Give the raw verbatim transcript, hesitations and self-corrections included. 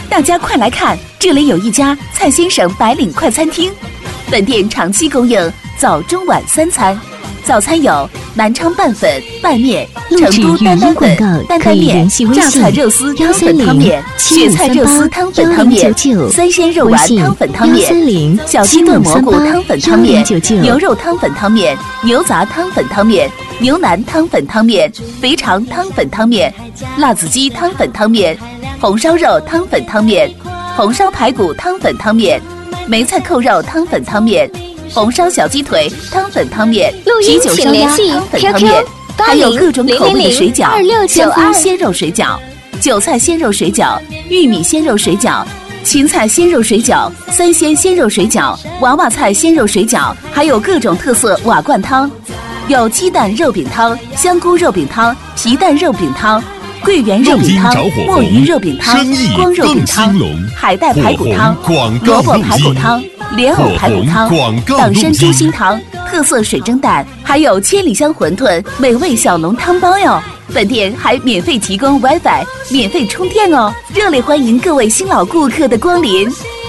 大家快来看，这里有一家蔡先生白领快餐厅，本店长期供应早中晚三餐。早餐有南昌拌粉、拌面、成都担担粉、担担面、榨菜肉丝汤粉汤面、雪菜肉丝汤粉汤面、三鲜肉丸汤粉汤面、小鸡炖蘑菇汤粉汤面、牛肉汤粉汤面、牛杂汤粉汤面、牛腩汤粉汤面、肥肠汤粉汤面、辣子鸡汤粉汤面、红烧肉汤粉汤面、红烧排骨汤粉汤面、梅菜扣肉汤粉汤面、红烧小鸡腿汤粉汤面、啤酒烧鸭汤粉汤面，还有各种口味的水饺，香菇鲜肉水饺、韭菜鲜肉水饺、玉米鲜肉水饺、芹菜鲜肉水饺、三鲜鲜肉水饺、娃娃菜鲜肉水饺，还有各种特色瓦罐汤，有鸡蛋肉饼汤、香菇肉饼汤、皮蛋肉饼汤、桂圆肉饼汤、墨鱼肉饼汤、光肉饼汤、海带排骨汤、萝卜排骨汤、莲藕排骨汤、党参猪心汤、特色水蒸蛋，还有千里香馄饨、美味小笼汤包哟。本店还免费提供 WiFi， 免费充电哦，热烈欢迎各位新老顾客的光临。